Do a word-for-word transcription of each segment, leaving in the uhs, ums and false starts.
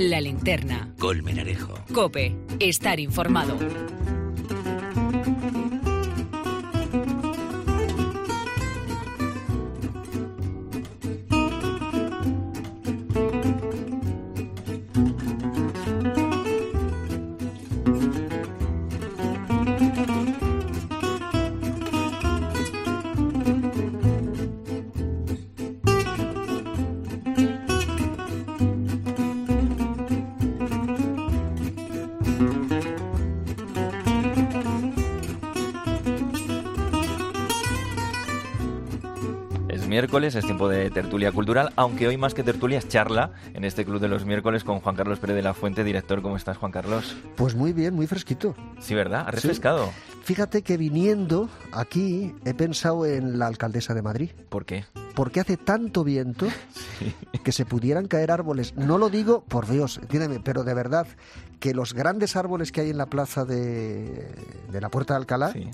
La Linterna. Colmenarejo. COPE. Estar informado. Miércoles es tiempo de tertulia cultural, aunque hoy más que tertulia es charla en este Club de los Miércoles con Juan Carlos Pérez de la Fuente, director. ¿Cómo estás, Juan Carlos? Pues muy bien, muy fresquito. Sí, ¿verdad? ¿Ha refrescado? Sí. Fíjate que viniendo aquí he pensado en la alcaldesa de Madrid. ¿Por qué? Porque hace tanto viento sí. que se pudieran caer árboles. No lo digo, por Dios, entiéndeme, pero de verdad, que los grandes árboles que hay en la plaza de, de la Puerta de Alcalá... Sí.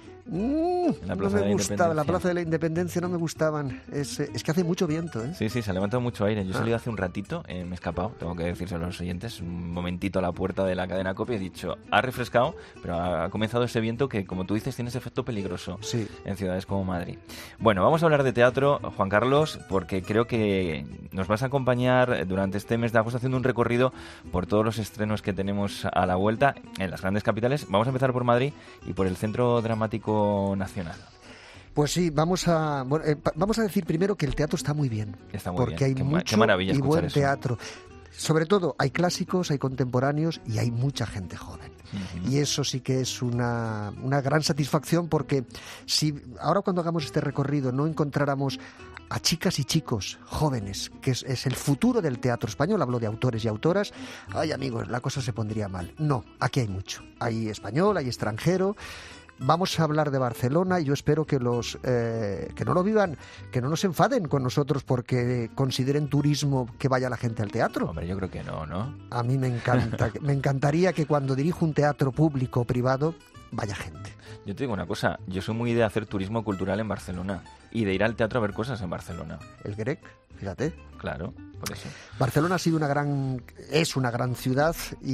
Mm, la no me gustaba, la Plaza de la Independencia no me gustaban. Es, es que hace mucho viento, ¿eh? Sí, sí, se ha levantado mucho aire. Yo he salido ah. hace un ratito, eh, me he escapado, tengo que decírselo a los oyentes, un momentito a la puerta de la cadena COPE y he dicho, ha refrescado, pero ha comenzado ese viento que, como tú dices, tiene ese efecto peligroso sí. en ciudades como Madrid. Bueno, vamos a hablar de teatro, Juan Carlos, porque creo que nos vas a acompañar durante este mes de agosto haciendo un recorrido por todos los estrenos que tenemos a la vuelta en las grandes capitales. Vamos a empezar por Madrid y por el Centro Dramático Nacional. Pues sí, vamos a bueno, eh, vamos a decir primero que el teatro está muy bien. Está muy porque bien. hay qué mucho qué maravilla y buen eso. teatro. Sobre todo, hay clásicos, hay contemporáneos y hay mucha gente joven. Uh-huh. Y eso sí que es una, una gran satisfacción, porque si ahora cuando hagamos este recorrido no encontráramos a chicas y chicos jóvenes, que es, es el futuro del teatro español, hablo de autores y autoras, ay amigos, la cosa se pondría mal. No, aquí hay mucho. Hay español, hay extranjero. Vamos a hablar de Barcelona y yo espero que los eh, que no lo vivan, que no nos enfaden con nosotros porque consideren turismo que vaya la gente al teatro. Hombre, yo creo que no, ¿no? A mí me encanta, me encantaría que cuando dirijo un teatro público o privado vaya gente. Yo te digo una cosa, yo soy muy de hacer turismo cultural en Barcelona y de ir al teatro a ver cosas en Barcelona. El Grec, fíjate. Claro, por eso. Barcelona ha sido una gran, es una gran ciudad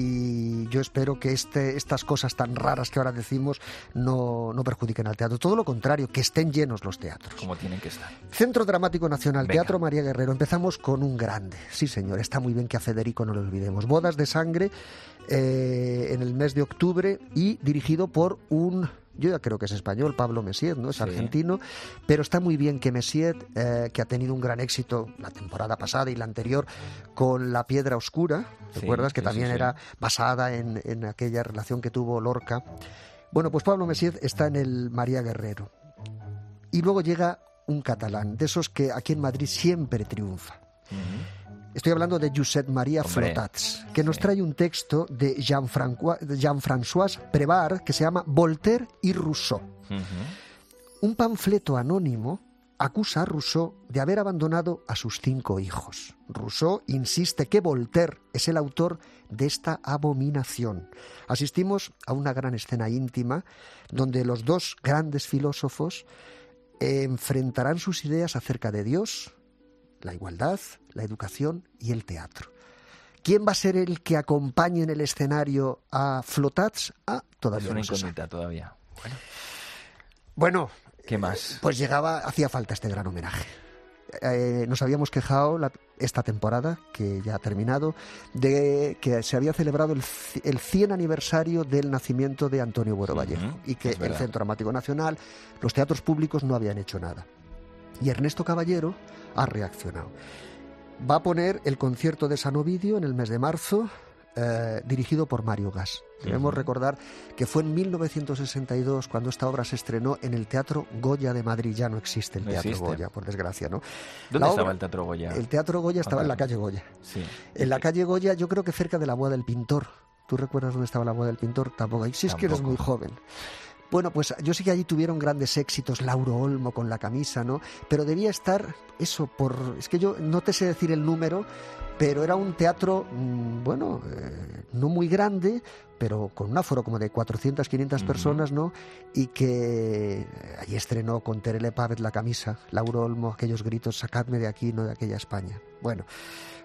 y yo espero que este, estas cosas tan raras que ahora decimos no, no perjudiquen al teatro. Todo lo contrario, que estén llenos los teatros. Como tienen que estar. Centro Dramático Nacional, Venga. Teatro María Guerrero. Empezamos con un grande. Sí, señor, está muy bien que a Federico no lo olvidemos. Bodas de Sangre eh, en el mes de octubre y dirigido por un... Yo ya creo que es español, Pablo Messiet, ¿no? Es sí. argentino, pero está muy bien que Messiet, eh, que ha tenido un gran éxito la temporada pasada y la anterior con La Piedra Oscura, ¿te sí, acuerdas? Que sí, también sí, sí. era basada en, en aquella relación que tuvo Lorca. Bueno, pues Pablo Messiet está en el María Guerrero. Y luego llega un catalán, de esos que aquí en Madrid siempre triunfa. Uh-huh. Estoy hablando de Josep Maria Flotats, que nos trae un texto de Jean-François Prévart que se llama Voltaire y Rousseau. Uh-huh. Un panfleto anónimo acusa a Rousseau de haber abandonado a sus cinco hijos. Rousseau insiste que Voltaire es el autor de esta abominación. Asistimos a una gran escena íntima donde los dos grandes filósofos enfrentarán sus ideas acerca de Dios, la igualdad, la educación y el teatro. ¿Quién va a ser el que acompañe en el escenario a Flotats? Ah, todavía es una no se incógnita sabe. todavía. Bueno, bueno, ¿qué más? Pues llegaba, hacía falta este gran homenaje. Eh, nos habíamos quejado la, esta temporada, que ya ha terminado, de que se había celebrado el, el cien aniversario del nacimiento de Antonio Buero Vallejo, uh-huh, y que el Centro Dramático Nacional, los teatros públicos no habían hecho nada. Y Ernesto Caballero ha reaccionado. Va a poner el concierto de San Ovidio en el mes de marzo, eh, dirigido por Mario Gas. Debemos uh-huh. recordar que fue en mil novecientos sesenta y dos cuando esta obra se estrenó en el Teatro Goya de Madrid. Ya no existe el no Teatro existe. Goya, por desgracia, ¿no? ¿Dónde la estaba obra, el Teatro Goya? El Teatro Goya estaba ah, en la calle Goya. Sí. En la calle Goya, yo creo que cerca de la Boda del Pintor. ¿Tú recuerdas dónde estaba la Boda del Pintor? Tampoco. Si es que eres muy joven. Bueno, pues yo sé que allí tuvieron grandes éxitos, Lauro Olmo con La Camisa, ¿no? Pero debía estar eso por... Es que yo no te sé decir el número, pero era un teatro, mmm, bueno, eh, no muy grande, pero con un aforo como de cuatrocientas, quinientas uh-huh. personas, ¿no? Y que allí estrenó con Terele Pávez La Camisa, Lauro Olmo, aquellos gritos, sacadme de aquí, no de aquella España. Bueno,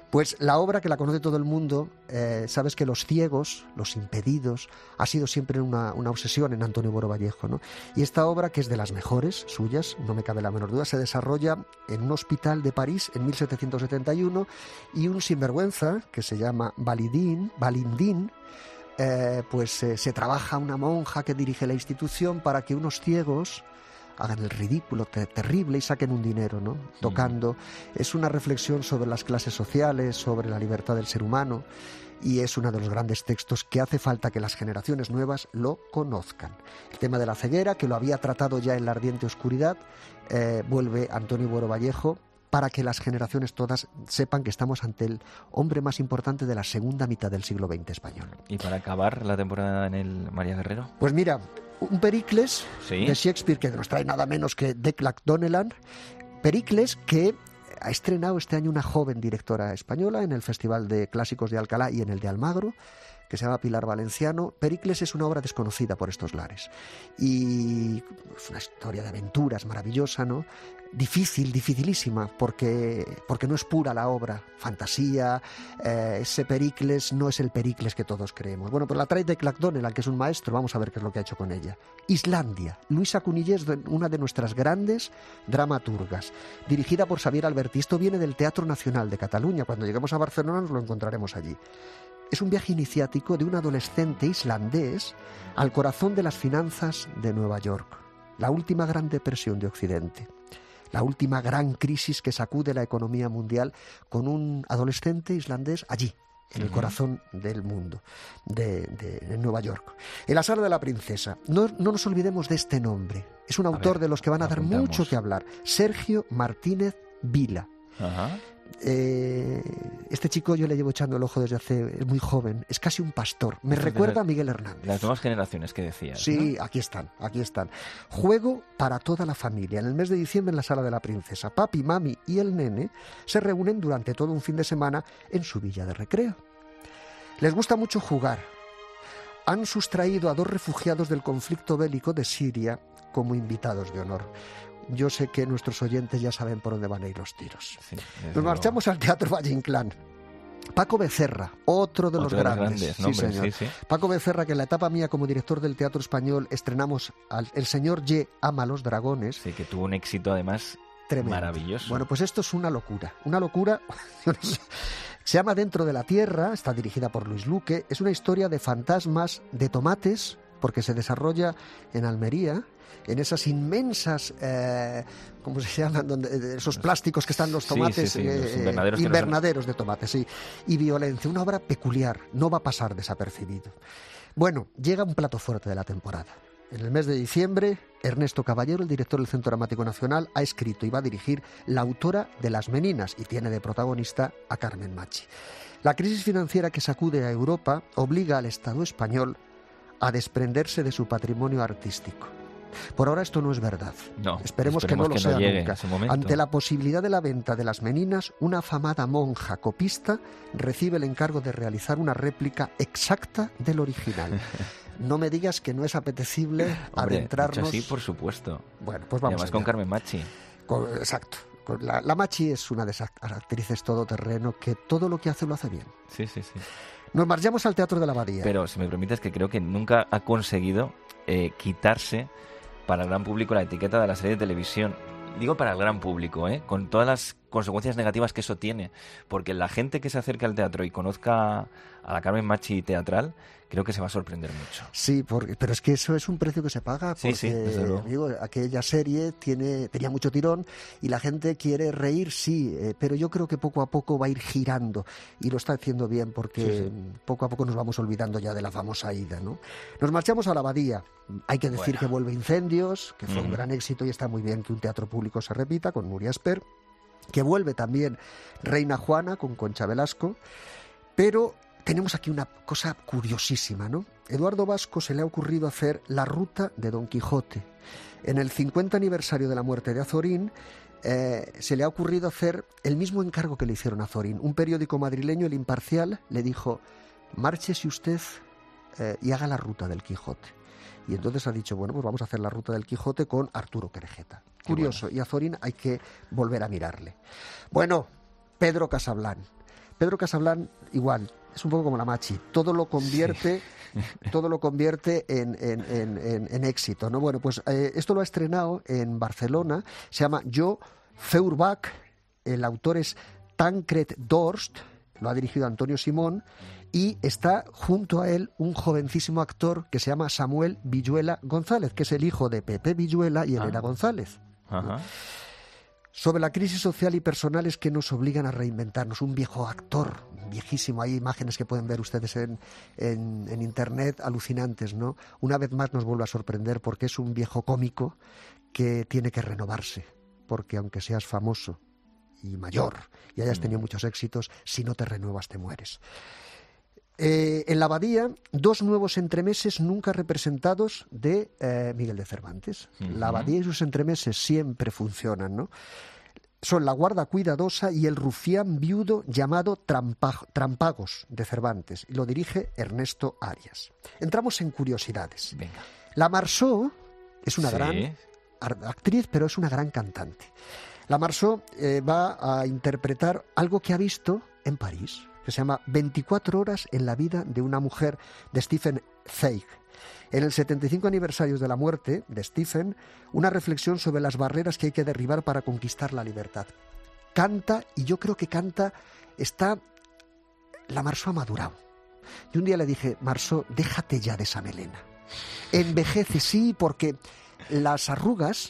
Pues la obra, que la conoce todo el mundo, eh, sabes que los ciegos, los impedidos, ha sido siempre una, una obsesión en Antonio Buero Vallejo, ¿no? Y esta obra, que es de las mejores suyas, no me cabe la menor duda, se desarrolla en un hospital de París en mil setecientos setenta y uno, y un sinvergüenza que se llama Balindín, Balindín eh, pues eh, se trabaja una monja que dirige la institución para que unos ciegos hagan el ridículo te- terrible y saquen un dinero, ¿no? Tocando. Es una reflexión sobre las clases sociales, sobre la libertad del ser humano, y es uno de los grandes textos que hace falta que las generaciones nuevas lo conozcan. El tema de la ceguera, que lo había tratado ya en La ardiente oscuridad, eh, vuelve Antonio Buero Vallejo para que las generaciones todas sepan que estamos ante el hombre más importante de la segunda mitad del siglo veinte español. ¿Y para acabar la temporada en el María Guerrero? Pues mira, un Pericles ¿Sí? de Shakespeare, que nos trae nada menos que Declan Donnellan. Pericles, que ha estrenado este año una joven directora española en el Festival de Clásicos de Alcalá y en el de Almagro, que se llama Pilar Valenciano. Pericles es una obra desconocida por estos lares y es una historia de aventuras maravillosa, ¿no? Difícil, dificilísima, porque, porque no es pura la obra, fantasía, eh, ese Pericles no es el Pericles que todos creemos. Bueno, pues la trae Declan Donnellan, que es un maestro, vamos a ver qué es lo que ha hecho con ella. Islandia, Luisa Cunillés, una de nuestras grandes dramaturgas, dirigida por Xavier Alberti. Esto viene del Teatro Nacional de Cataluña, cuando lleguemos a Barcelona nos lo encontraremos allí. Es un viaje iniciático de un adolescente islandés al corazón de las finanzas de Nueva York, la última gran depresión de Occidente, la última gran crisis que sacude la economía mundial, con un adolescente islandés allí, en el corazón del mundo, de, de, de Nueva York. En la sala de la princesa. No, no nos olvidemos de este nombre. Es un autor ver, de los que van a dar apuntamos. mucho que hablar. Sergio Martínez Vila. Ajá. Eh, este chico yo le llevo echando el ojo desde hace... Es muy joven, es casi un pastor. Me Esto es de recuerda la- a Miguel Hernández. Las nuevas generaciones que decías, Sí, ¿no? aquí están, aquí están. Juego para toda la familia. En el mes de diciembre, en la sala de la princesa, papi, mami y el nene se reúnen durante todo un fin de semana en su villa de recreo. Les gusta mucho jugar. Han sustraído a dos refugiados del conflicto bélico de Siria como invitados de honor. Yo sé que nuestros oyentes ya saben por dónde van a ir los tiros. Sí, desde Nos luego. marchamos al Teatro Valle Inclán. Paco Becerra, otro de los Otro de los grandes. grandes Sí, nombres, señor. sí, sí. Paco Becerra, que en la etapa mía como director del Teatro Español estrenamos al El señor Ye ama los dragones. Sí, que tuvo un éxito además Tremendo. maravilloso. Bueno, pues esto es una locura. Una locura. Yo no sé. Se llama Dentro de la Tierra, está dirigida por Luis Luque. Es una historia de fantasmas de tomates, porque se desarrolla en Almería, en esas inmensas, eh, ¿cómo se llaman? Donde, esos plásticos que están los Sí, tomates, sí, sí, los eh, invernaderos que no invernaderos de tomates, sí. Y violencia, una obra peculiar, no va a pasar desapercibido. Bueno, llega un plato fuerte de la temporada. En el mes de diciembre, Ernesto Caballero, el director del Centro Dramático Nacional, ha escrito y va a dirigir La autora de Las Meninas, y tiene de protagonista a Carmen Machi. La crisis financiera que sacude a Europa obliga al Estado español a desprenderse de su patrimonio artístico. Por ahora esto no es verdad. No, Esperemos, esperemos que no lo que no sea llegue nunca. ese momento. Ante la posibilidad de la venta de Las Meninas, una afamada monja copista recibe el encargo de realizar una réplica exacta del original. No me digas que no es apetecible Hombre, adentrarnos... dicho así, por supuesto. Bueno, pues Y vamos además con allá. Carmen Machi. Con- exacto. Con La, la Machi es una de esas actrices todoterreno que todo lo que hace lo hace bien. Sí, sí, sí. Nos marchamos al Teatro de la Abadía. Pero si me permites, que creo que nunca ha conseguido eh, quitarse para el gran público la etiqueta de la serie de televisión. Digo para el gran público, ¿eh? Con todas las consecuencias negativas que eso tiene. Porque la gente que se acerque al teatro y conozca a la Carmen Machi teatral, creo que se va a sorprender mucho. Sí, porque, pero es que eso es un precio que se paga, Sí, porque sí, desde luego. amigo, aquella serie tiene, tenía mucho tirón y la gente quiere reír, sí, eh, pero yo creo que poco a poco va a ir girando y lo está haciendo bien, porque Sí, sí. poco a poco nos vamos olvidando ya de la famosa ida, ¿no? Nos marchamos a la Abadía. Hay que decir Bueno. que vuelve Incendios, que fue un Ujú. gran éxito y está muy bien que un teatro público se repita, con Nuria Esper, que vuelve también Reina Juana con Concha Velasco, pero tenemos aquí una cosa curiosísima, ¿no? Eduardo Vasco se le ha ocurrido hacer La ruta de Don Quijote. En el cincuenta aniversario de la muerte de Azorín, eh, se le ha ocurrido hacer el mismo encargo que le hicieron a Azorín. Un periódico madrileño, El Imparcial, le dijo: márchese usted eh, y haga la ruta del Quijote. Y entonces ha dicho, bueno, pues vamos a hacer la ruta del Quijote con Arturo Querejeta. Qué Curioso, y a Azorín hay que volver a mirarle. Bueno, Pedro Casablán. Pedro Casablan, igual, es un poco como la Machi, todo lo convierte, sí. todo lo convierte en, en, en, en, en éxito, ¿no? Bueno, pues eh, esto lo ha estrenado en Barcelona, se llama Jo Feuerbach, el autor es Tancred Dorst, lo ha dirigido Antonio Simón, y está junto a él un jovencísimo actor que se llama Samuel Villuela González, que es el hijo de Pepe Villuela y Elena ah. González. Ajá. Sobre la crisis social y personales que nos obligan a reinventarnos. Un viejo actor, viejísimo, hay imágenes que pueden ver ustedes en, en, en internet, alucinantes, ¿no? Una vez más nos vuelve a sorprender porque es un viejo cómico que tiene que renovarse, porque aunque seas famoso y mayor y hayas tenido muchos éxitos, si no te renuevas te mueres. Eh, en la Abadía, dos nuevos entremeses nunca representados de eh, Miguel de Cervantes. Uh-huh. La Abadía y sus entremeses siempre funcionan, ¿no? Son La guarda cuidadosa y El rufián viudo llamado Trampa- Trampagos de Cervantes, y lo dirige Ernesto Arias. Entramos en curiosidades. Venga. La Marceau es una sí. gran actriz, pero es una gran cantante. La Marceau eh, va a interpretar algo que ha visto en París, que se llama veinticuatro horas en la vida de una mujer, de Stephen Zweig. En el setenta y cinco aniversario de la muerte de Stephen, una reflexión sobre las barreras que hay que derribar para conquistar la libertad. Canta, y yo creo que canta, está... La Marceau ha madurado. Y un día le dije, Marceau, déjate ya de esa melena. Envejece, sí, porque las arrugas...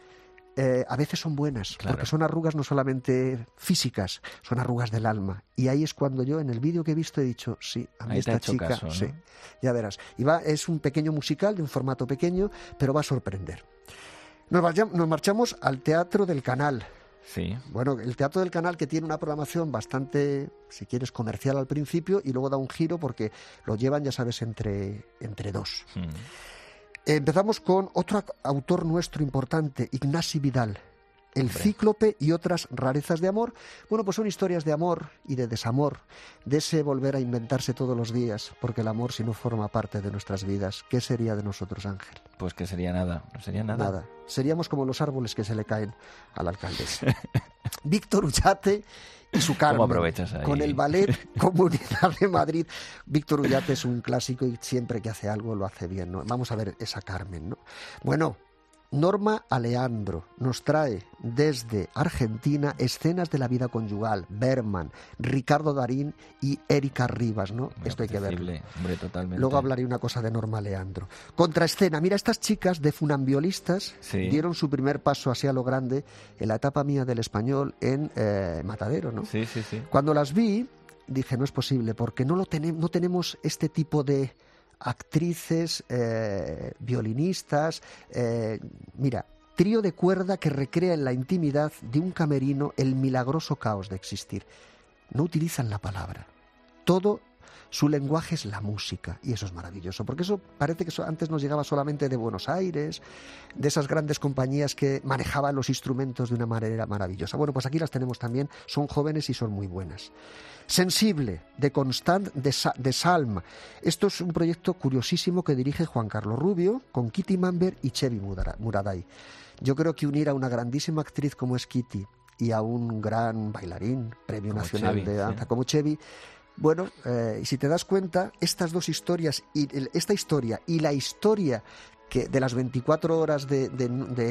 Eh, a veces son buenas, claro. Porque son arrugas no solamente físicas, son arrugas del alma. Y ahí es cuando yo, en el vídeo que he visto, he dicho, sí, a mí ahí esta chica, caso, ¿no? Sí, ya verás. Y va, es un pequeño musical, de un formato pequeño, pero va a sorprender. Nos, vayamos, nos marchamos al Teatro del Canal. Sí. Bueno, el Teatro del Canal, que tiene una programación bastante, si quieres, comercial al principio, y luego da un giro porque lo llevan, ya sabes, entre, entre dos. Hmm. Empezamos con otro autor nuestro importante, Ignasi Vidal, El Hombre. Cíclope y otras rarezas de amor. Bueno, pues son historias de amor y de desamor, de ese volver a inventarse todos los días, porque el amor, si no forma parte de nuestras vidas, ¿qué sería de nosotros, Ángel? Pues que sería nada, no sería nada. Nada. Seríamos como los árboles que se le caen al alcaldesa. Víctor Ullate y su Carmen. ¿Cómo aprovechas ahí? Con el Ballet Comunidad de Madrid. Víctor Ullate es un clásico y siempre que hace algo lo hace bien, ¿no? Vamos a ver esa Carmen, ¿no? Bueno, Norma Aleandro nos trae desde Argentina escenas de la vida conyugal. Berman, Ricardo Darín y Erika Rivas, ¿no? Muy Esto hay que verlo. Hombre, totalmente. Luego hablaré una cosa de Norma Aleandro. Contraescena. Mira, estas chicas de funambiolistas sí. dieron su primer paso así a lo grande en la etapa mía del español en eh, Matadero, ¿no? Sí, sí, sí. Cuando las vi, dije, no es posible, porque no, lo tenem- no tenemos este tipo de actrices, eh, violinistas, eh, mira, trío de cuerda que recrea en la intimidad de un camerino el milagroso caos de existir. No utilizan la palabra. Todo su lenguaje es la música, y eso es maravilloso, porque eso parece que eso antes nos llegaba solamente de Buenos Aires, de esas grandes compañías que manejaban los instrumentos de una manera maravillosa. Bueno, pues aquí las tenemos también, son jóvenes y son muy buenas. Sensible, de Constant de, Sa- de Salm. Esto es un proyecto curiosísimo que dirige Juan Carlos Rubio, con Kitty Mamber y Chevy Muraday. Yo creo que unir a una grandísima actriz como es Kitty y a un gran bailarín, Premio como Nacional Chevy, de Danza, sí. como Chevy, bueno, eh, y si te das cuenta, estas dos historias, y esta historia y la historia que de las veinticuatro horas de, de,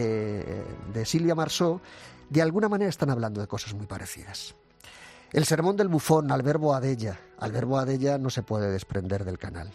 de, de Silvia Marceau, de alguna manera están hablando de cosas muy parecidas. El sermón del bufón, Albert Boadella. Albert Boadella no se puede desprender del canal.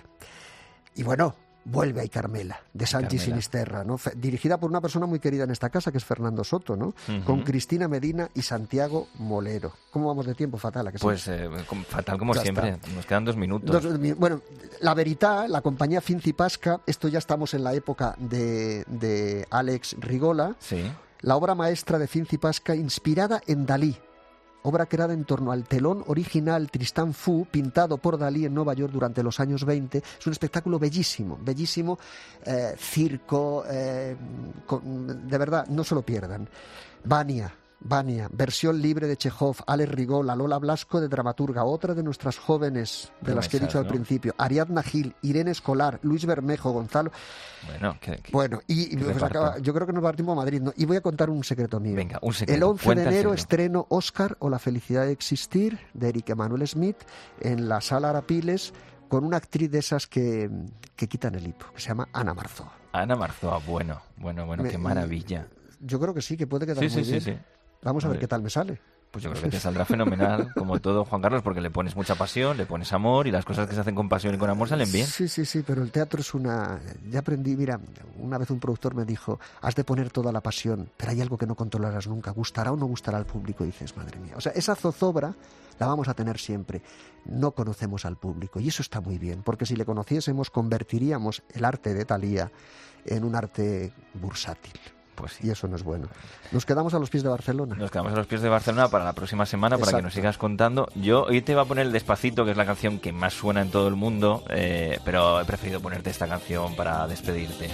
Y bueno, vuelve ahí Carmela, de Sanchi Sinisterra, ¿no? Fe- dirigida por una persona muy querida en esta casa, que es Fernando Soto, ¿no? Uh-huh. Con Cristina Medina y Santiago Molero. ¿Cómo vamos de tiempo? Fatal, ¿a que sí? Pues eh, fatal como ya siempre. Está. Nos quedan dos minutos. Dos, bueno, La Verità, la compañía Finzi Pasca, esto ya estamos en la época de, de Alex Rigola. Sí. La obra maestra de Finzi Pasca, inspirada en Dalí. Obra creada en torno al telón original Tristan Fu, pintado por Dalí en Nueva York durante los años veinte. Es un espectáculo bellísimo, bellísimo, eh, circo, eh, con, de verdad, no se lo pierdan. Vania, Vania, versión libre de Chekhov, Alex Rigaud, la Lola Blasco de dramaturga, otra de nuestras jóvenes, de las que he dicho al ¿no? principio, Ariadna Gil, Irene Escolar, Luis Bermejo, Gonzalo... Bueno, que, que, bueno y, y pues acaba, yo creo que nos partimos a Madrid, ¿no? Y voy a contar un secreto mío. Venga, un secreto. El once Cuenta de enero el estreno Oscar o La felicidad de existir, de Eric Emanuel Smith, en la Sala Arapiles, con una actriz de esas que, que quitan el hipo, que se llama Ana Marzoa. Ana Marzoa, bueno, bueno, bueno, Me, qué maravilla. Yo creo que sí, que puede quedar Sí, muy sí, bien. sí, sí. Vamos a, a ver, ver qué tal me sale. Pues yo creo que te saldrá fenomenal, como todo, Juan Carlos, porque le pones mucha pasión, le pones amor y las cosas que se hacen con pasión y con amor salen bien. Sí, sí, sí, pero el teatro es una... Ya aprendí, mira, una vez un productor me dijo, has de poner toda la pasión, pero hay algo que no controlarás nunca, gustará o no gustará al público, y dices, madre mía. O sea, esa zozobra la vamos a tener siempre. No conocemos al público y eso está muy bien, porque si le conociésemos convertiríamos el arte de Thalía en un arte bursátil. Pues sí. Y eso no es bueno. Nos quedamos a los pies de Barcelona. Nos quedamos a los pies de Barcelona para la próxima semana, Exacto. para que nos sigas contando. Yo hoy te voy a poner el Despacito, que es la canción que más suena en todo el mundo, eh, pero he preferido ponerte esta canción para despedirte.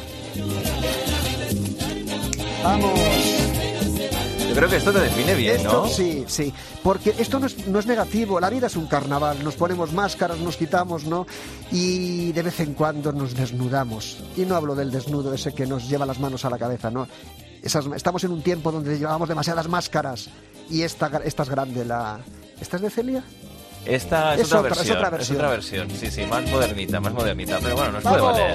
¡Vamos! Yo creo que esto te define bien, esto, ¿no? Sí, sí, porque esto no es, no es negativo, la vida es un carnaval, nos ponemos máscaras, nos quitamos, ¿no? Y de vez en cuando nos desnudamos. Y no hablo del desnudo ese que nos lleva las manos a la cabeza, ¿no? Esas, estamos en un tiempo donde llevábamos demasiadas máscaras y esta, esta es grande, la... ¿Esta es de Celia? Esta es, es, otra, otra, versión, es otra versión. Es otra versión, sí, sí, más modernita, más modernita, pero bueno, nos puede valer.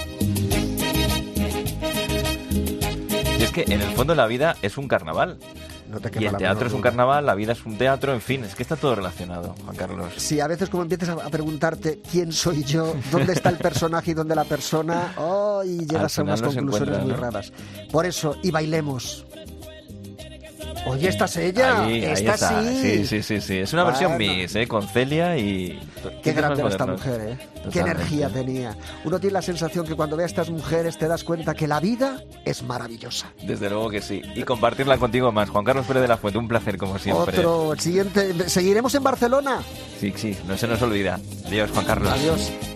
Y es que en el fondo la vida es un carnaval. No te y el teatro es un carnaval, la vida es un teatro, en fin, es que está todo relacionado, Juan Carlos. Sí, a veces como empiezas a preguntarte quién soy yo, dónde está el personaje y dónde la persona, oh, y llegas a unas conclusiones muy ¿no? raras. Por eso, y bailemos. Oye, ¿esta es ella? Ahí, esta, ahí está. sí. Sí, sí, sí, sí. Es una bueno. versión mix, ¿eh? Con Celia y... Qué grande era esta mujer, ¿eh? Totalmente. Qué energía tenía. Uno tiene la sensación que cuando ve a estas mujeres te das cuenta que la vida es maravillosa. Desde luego que sí. Y compartirla contigo más. Juan Carlos Pérez de la Fuente, un placer como siempre. Otro, el siguiente. ¿Seguiremos en Barcelona? Sí, sí, no se nos olvida. Adiós, Juan Carlos. Adiós.